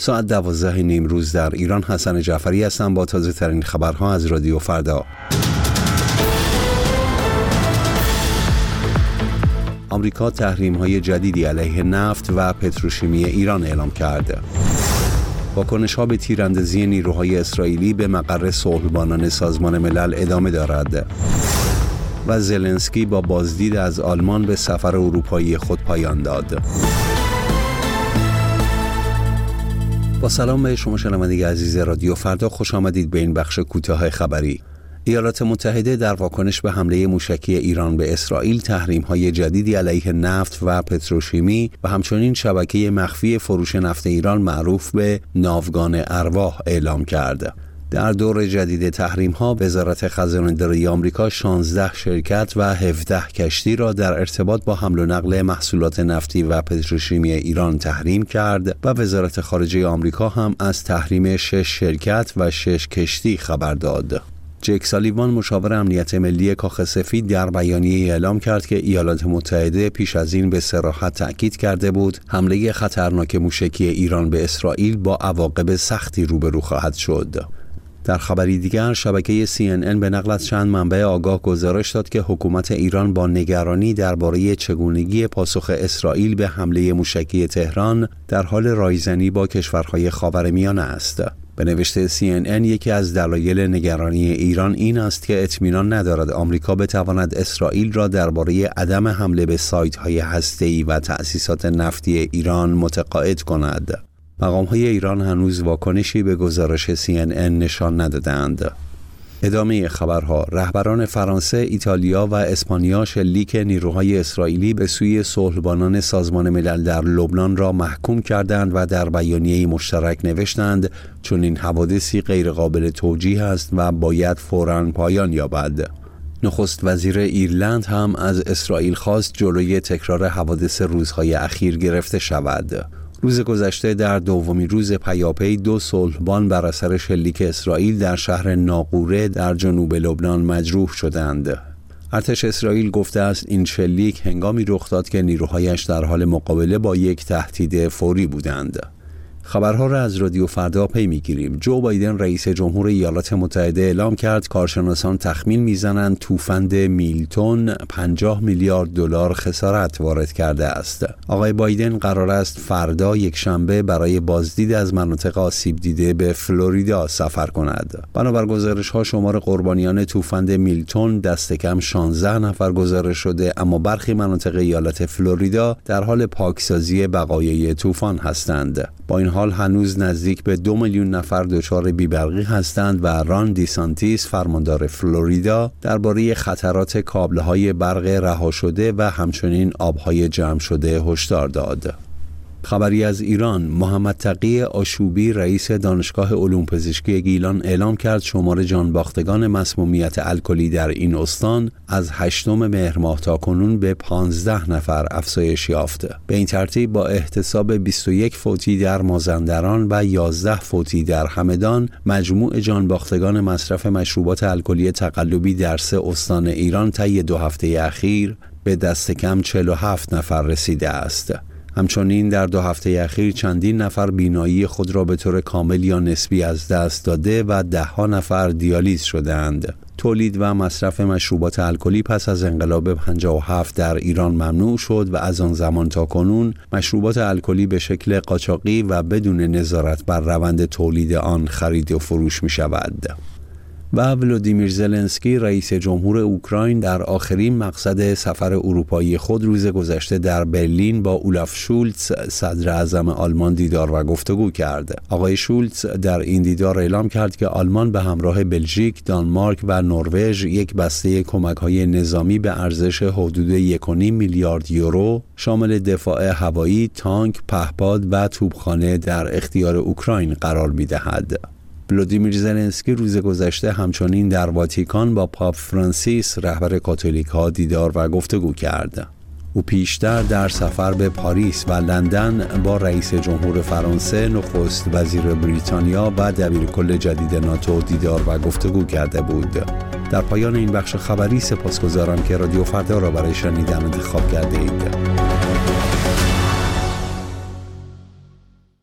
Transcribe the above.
ساعت 12 نیمروز در ایران. حسن جعفری هستم با تازه ترین خبرها از رادیو فردا. آمریکا تحریم‌های جدیدی علیه نفت و پتروشیمی ایران اعلام کرد. واکنش‌ها به تیراندازی نیروهای اسرائیلی به مقر صلح‌بانان سازمان ملل ادامه دارد. و زلنسکی با بازدید از آلمان به سفر اروپایی خود پایان داد. با سلام به شما شنوندگان عزیز رادیو فردا، خوش آمدید به این بخش کوتاه خبری. ایالات متحده در واکنش به حمله موشکی ایران به اسرائیل تحریم‌های جدیدی علیه نفت و پتروشیمی و همچنین شبکه مخفی فروش نفت ایران معروف به ناوگان ارواح اعلام کرد. در دور جدید تحریم‌ها وزارت خزانه‌داری آمریکا 16 شرکت و 17 کشتی را در ارتباط با حمل و نقل محصولات نفتی و پتروشیمی ایران تحریم کرد و وزارت خارجه آمریکا هم از تحریم 6 شرکت و 6 کشتی خبر داد. جک سالیوان مشاور امنیت ملی کاخ سفید در بیانیه اعلام کرد که ایالات متحده پیش از این به صراحت تأکید کرده بود حمله خطرناک موشکی ایران به اسرائیل با عواقب سختی روبرو خواهد شد. در خبری دیگر شبکه CNN به نقل از چند منبع آگاه گزارش داد که حکومت ایران با نگرانی درباره چگونگی پاسخ اسرائیل به حمله موشکی تهران در حال رایزنی با کشورهای خاورمیانه است. به نوشته CNN یکی از دلایل نگرانی ایران این است که اطمینان ندارد آمریکا بتواند اسرائیل را درباره عدم حمله به سایت‌های هسته‌ای و تأسیسات نفتی ایران متقاعد کند. مقام‌های ایران هنوز واکنشی به گزارش CNN نشان ندادند. ادامه خبرها: رهبران فرانسه، ایتالیا و اسپانیا شلیک نیروهای اسرائیلی به سوی صلح‌بانان سازمان ملل در لبنان را محکوم کردند و در بیانیه‌ای مشترک نوشتند چون این حوادثی غیرقابل توجیه است و باید فوراً پایان یابد. نخست وزیر ایرلند هم از اسرائیل خواست جلوی تکرار حوادث روزهای اخیر گرفته شود. روز گذشته در دومین روز پیاپی 2 صلحبان بر اثر شلیک اسرائیل در شهر ناقوره در جنوب لبنان مجروح شدند. ارتش اسرائیل گفته است این شلیک هنگامی رخ داد که نیروهایش در حال مقابله با یک تهدید فوری بودند. خبرها را از رادیو فردا پی می‌گیریم. جو بایدن رئیس جمهور ایالات متحده اعلام کرد کارشناسان تخمین می‌زنند طوفان میلتون 50 میلیارد دلار خسارت وارد کرده است. آقای بایدن قرار است فردا یک شنبه برای بازدید از مناطق آسیب دیده به فلوریدا سفر کند. بنابر گزارش‌ها شمار قربانیان طوفان میلتون دست کم 16 نفر گزارش شده، اما برخی مناطق ایالت فلوریدا در حال پاکسازی بقایای طوفان هستند. با این حال هنوز نزدیک به 2 میلیون نفر دچار بیبرقی هستند و ران دیسانتیس فرماندار فلوریدا درباره خطرات کابل‌های برق رها شده و همچنین آب‌های جمع شده هشدار داد. خبری از ایران: محمد تقی آشوبی رئیس دانشگاه علوم پزشکی گیلان اعلام کرد شمار جانباختگان مسمومیت الکلی در این استان از 8 مهر ماه تا کنون به 15 نفر افزایش یافت. به این ترتیب با احتساب 21 فوتی در مازندران و 11 فوتی در همدان، مجموع جانباختگان مصرف مشروبات الکلی تقلبی در 3 استان ایران طی 2 هفته اخیر به دست کم 47 نفر رسیده است. همچنین در 2 هفته اخیر چندین نفر بینایی خود را به طور کامل یا نسبی از دست داده و 10 نفر دیالیز شدند. تولید و مصرف مشروبات الکلی پس از انقلاب 57 در ایران ممنوع شد و از آن زمان تا کنون مشروبات الکلی به شکل قاچاقی و بدون نظارت بر روند تولید آن خرید و فروش می شود. و ولودیمیر زلنسکی رئیس جمهور اوکراین در آخرین مقصد سفر اروپایی خود روز گذشته در برلین با اولاف شولتز صدر اعظم آلمان دیدار و گفتگو کرد. آقای شولتز در این دیدار اعلام کرد که آلمان به همراه بلژیک، دانمارک و نروژ یک بسته کمک‌های نظامی به ارزش حدود 1.5 میلیارد یورو شامل دفاع هوایی، تانک، پهپاد و توپخانه در اختیار اوکراین قرار می‌دهد. ولودیمیر زلنسکی روز گذشته همچنین در واتیکان با پاپ فرانسیس رهبر کاتولیک‌ها دیدار و گفتگو کرد. او پیشتر در سفر به پاریس و لندن با رئیس جمهور فرانسه، نخست وزیر بریتانیا و دبیرکل جدید ناتو دیدار و گفتگو کرده بود. در پایان این بخش خبری سپاسگزارم که رادیو فردا را برای شنیدن انتخاب کرده اید.